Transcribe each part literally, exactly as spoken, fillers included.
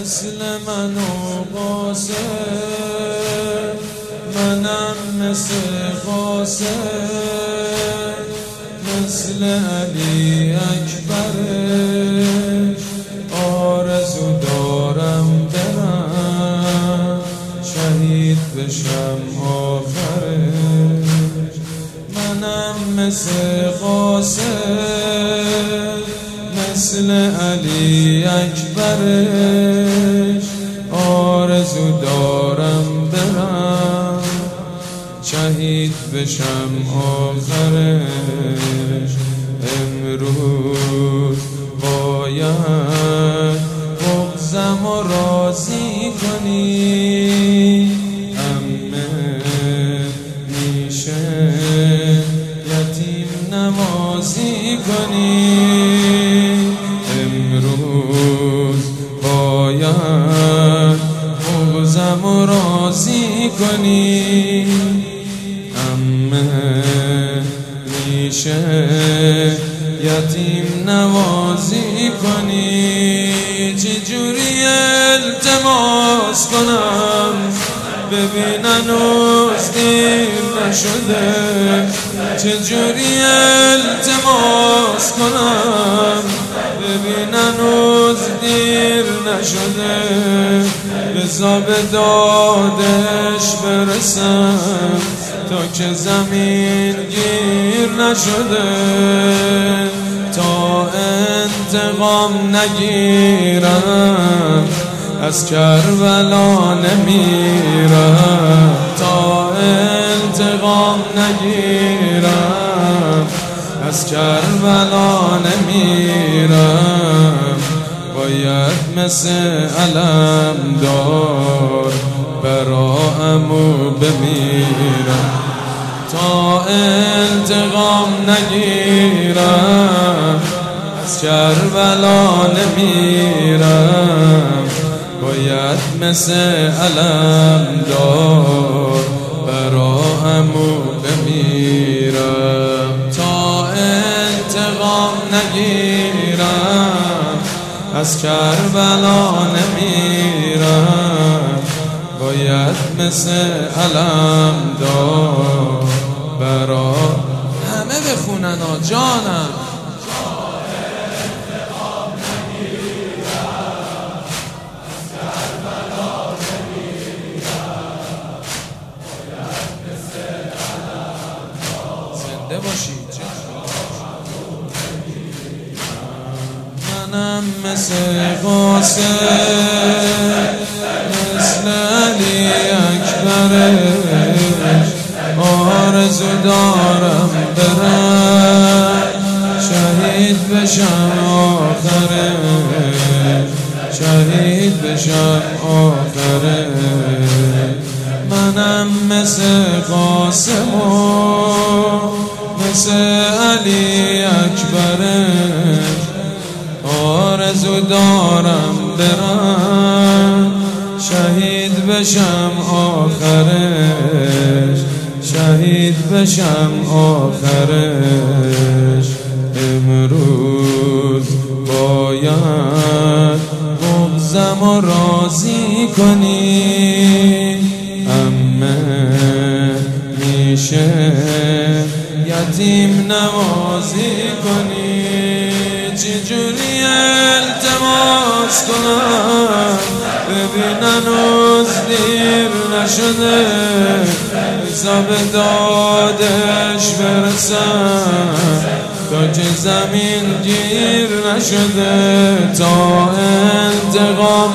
مثل من و قاسم، منم مثل قاسم، مثل علی اکبرش آرزو دارم برم شهید بشم آخرش. منم مثل قاسم، مثل علی اکبرش آرزو دارم برم شهید بشم آخرش. امروز باید بغضم و راضی کنی، عمه میشه یتیم نوازی کنی. امروز باید بغضم و راضی کنی، عمه میشه یتیم نوازی کنی. چجوری التماس کنم ببینن هنوز دیر نشده، چجوری التماس کنم ببینن هنوز دیر نشده. بذار به دادش برسم تا که زمین گیر نشده، تا انتقام نگیرم از کربلا نمیرم، تا انتقام نگیرم از کربلا نمیرم. باید مثل علمدار براءمو بمیرم، تا انتقام نگیرم از کربلا نمیرم. باید مثل علمدار براءمو بمیرم، تا انتقام نگیرم از کربلا نمیرم. باید مثل علمدار برا همه بخونن ها جانم. زنده باشید. منم مثل قاسم، مثل علی اکبرش آرزو دارم برم شهید بشم آخرش، شهید بشم آخرش. منم مثل قاسم و مثل علی اکبرش آرزو دارم برم شهید بشم آخرش، شهید بشم آخرش. امروز باید بغضم و راضی کنی، عمه میشه یتیم نوازی کنی. چجوری التماس کنم ببینن هنوز دیر نشده، بذار به دادش برسم تا که زمین گیر نشده، تا انتقام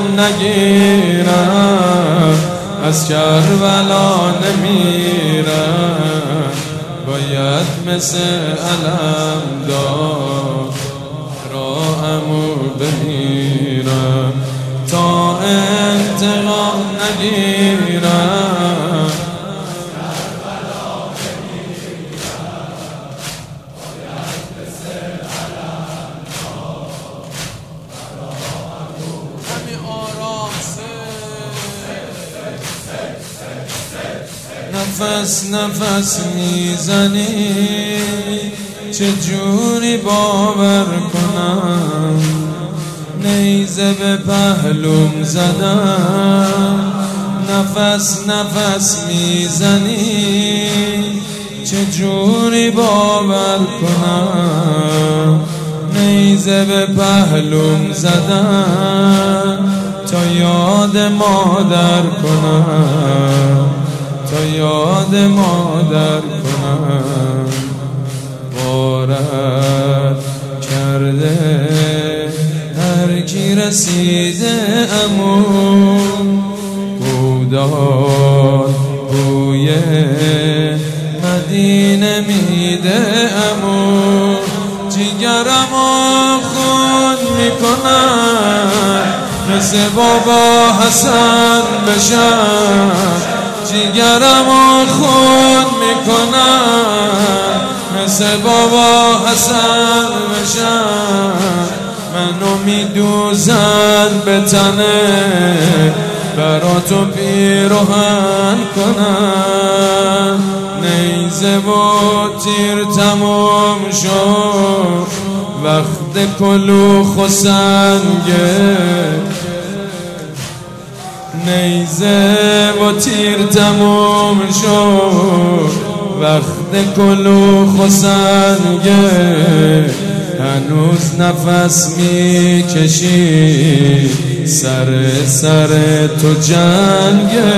نگیرم از کربلا نمیرم. باید مثل علمدار براءمو بمیرم، تا انتقام نگیرم. همین آرام نفس نفس میزنی، چجوری باور کنم نیزه به پهلوم زدم، نفس نفس میزنی چجوری باور کنم. نیزه به پهلوم زدم تا یاد مادر کنم، تا یاد مادر کنم. بارت کرده هر کی رسیده امو، بودار بوی مدینه میده امو. جیگرمو خون میکنم مثل بابا حسن بشم، جیگرمو خون میکنم مثل بابا حسن بشم. منو میدوزن به تنه برا تو پیروهن کنم. نیزه و تیر تموم شد وقت کلوخ و سنگه، نیزه و تیر تموم شد وقت کلوخ و سنگه. هنوز نفس میکشی سر سر تو جنگه.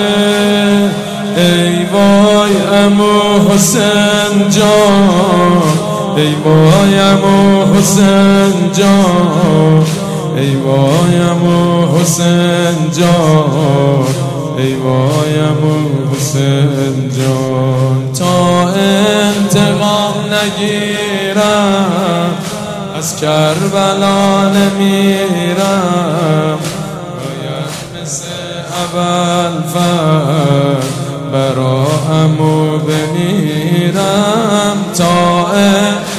ای وای عمو حسین جان، ای وای عمو حسین جان، ای وای عمو حسین جان، ای وای عمو حسین جان. تا انتقام نگیرم از کربلا نمیرم، باید مثل ابوالفضل برا عمو بمیرم. تا